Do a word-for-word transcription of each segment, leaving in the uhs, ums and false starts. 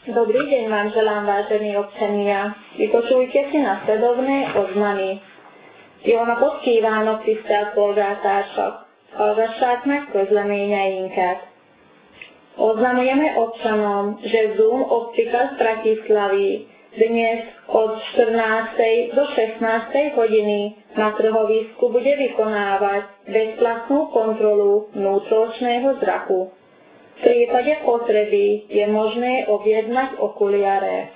Dobrý deň vám želám, vážení občania. Vypočujte si nasledovné oznamy. Jóna kívánok, tisztelt polgártársak! Hallgassák meg közleményeinket. Oznamujeme občanom, že Zoom Optika z Bratislavy dnes od štrnástej do šestnástej hodiny na trhovisku bude vykonávať bezplatnú kontrolu vnútročného zraku. V prípade potreby je možné objednať okuliare.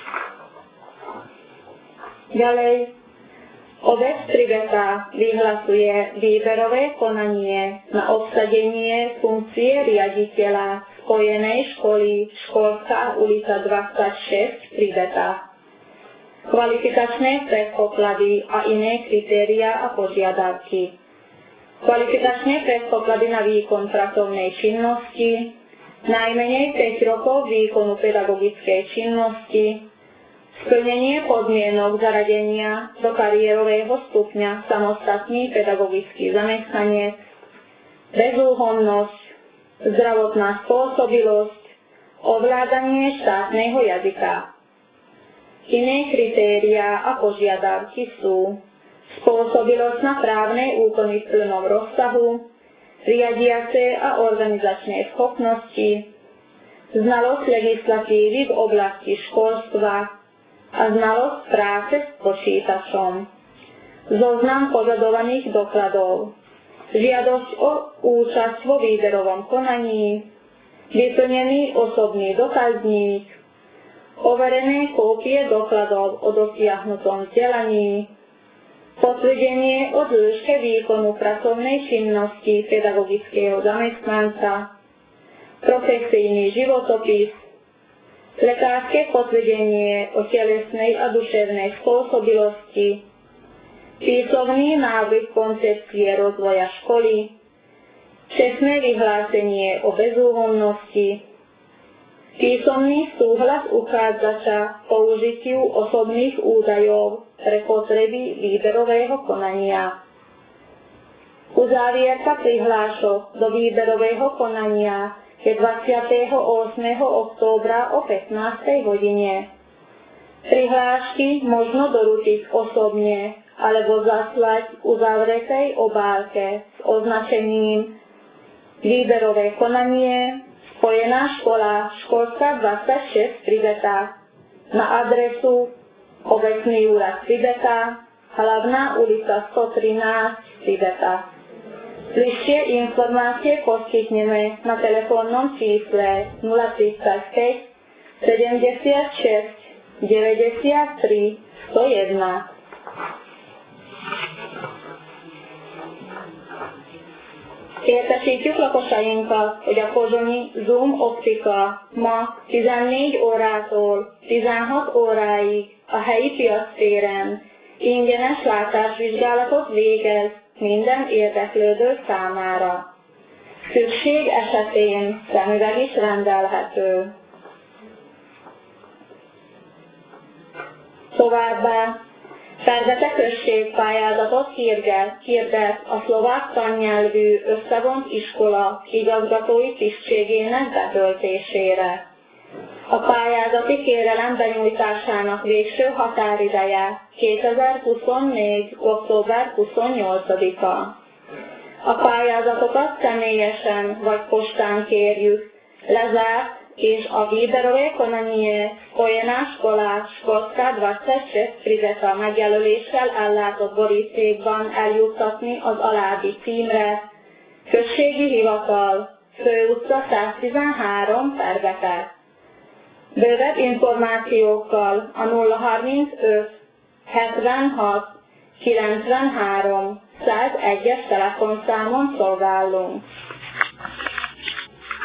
Ďalej, obec Tribeta vyhlasuje výberové konanie na obsadenie funkcie riaditeľa spojenej školy Školská ulica dvadsaťšesť Tribeta. Kvalifikačné predpoklady a iné kritériá a požiadavky. Kvalifikačné predpoklady na výkon pracovnej činnosti, najmenej päť rokov výkonu pedagogickej činnosti, splnenie podmienok zaradenia do kariérového stupňa samostatný pedagogický zamestnanec, bezúhonnosť, zdravotná spôsobilosť, ovládanie štátneho jazyka. Iné kritériá a požiadavky sú spôsobilosť na právne úkony v plnom rozsahu, riadiace a organizačné schopnosti, znalosť legislatívy v oblasti školstva a znalosť práce s počítačom, zoznam požadovaných dokladov, žiadosť o účasť vo výberovom konaní, vyplnený osobný dotazník, overené kópie dokladov o dosiahnutom vzdelaní, potvrdenie o dĺžke výkonu pracovnej činnosti pedagogického zamestnanca, profesijný životopis, lekárske potvrdenie o telesnej a duševnej spôsobilosti, písomný návrh koncepcie rozvoja školy, čestné vyhlásenie o bezúhonnosti, písomný súhlas uchádzača použitiu osobných údajov pre potreby výberového konania. Uzávierka prihlášok do výberového konania je dvadsiateho ôsmeho októbra o pätnástej hodine. Prihlášky možno doručiť osobne alebo zaslať uzavretej obálke s označením výberové konanie Spojená škola Školská dvadsaťšesť Tribeta na adresu Obecný úrad Tribeta, Hlavná ulica sto trinásť Tribeta. Bližšie informácie poskytneme na telefónnom čísle nula tridsaťpäť sedemdesiatšesť deväťdesiattri sto jeden. Értesítjük lakosainkat, hogy a pozsonyi Zoom Optika ma tizennégy órától tizenhat óráig a helyi piactéren ingyenes látásvizsgálatot végez minden érdeklődő számára. Szükség esetén szemüveg is rendelhető. Továbbá Ferdete község pályázatot hirdet, hirdet a szlovák tannyelvű összevont iskola igazgatói tisztségének betöltésére. A pályázati kérelem benyújtásának végső határideje kétezer-huszonnégy. október huszonnyolcadika. A pályázatokat személyesen vagy postán kérjük, lezárt és a výberové konanie Spojená škola Školská dvadsaťšesť Tribeta megjelöléssel ellátott borítékban eljuttatni az alábbi címre: Községi Hivatal, Főutca száztizenhárom Ferbete. Bővebb információkkal a nulla harmincöt hetvenhat kilencvenhárom százegyes telefonszámon szolgálunk.